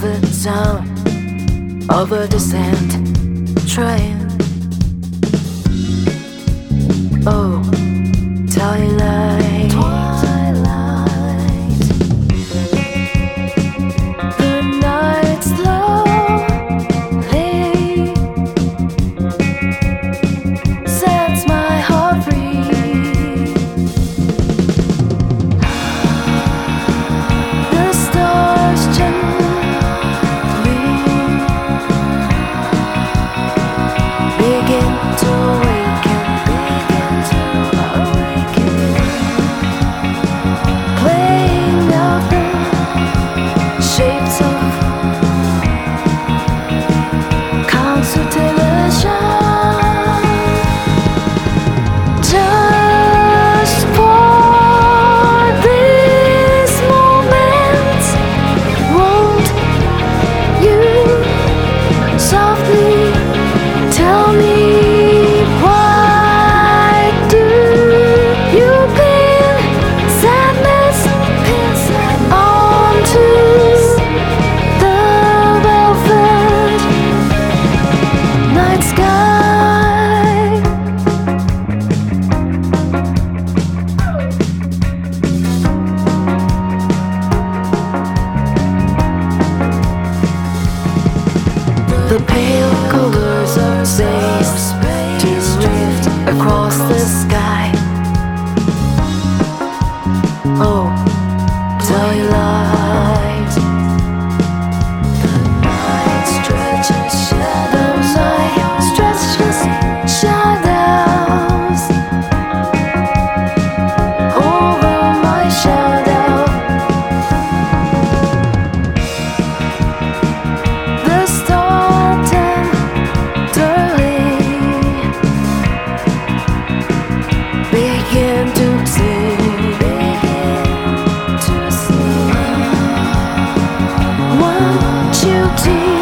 the sound of a distant train. Oh, twilight, twilight. The night slowly sets my heart free. The stars gently begin to awaken, playing out the shapes of constellation. Just for this moment, won't you softly tell me, why do you pin sadness onto the velvet night sky? The pale colors of space to drift across the sky. Oh, twilight. The night stretches shadows. The night stretches shadows over my shadow. The star tenderly begin to sing, begin to sing. Won't you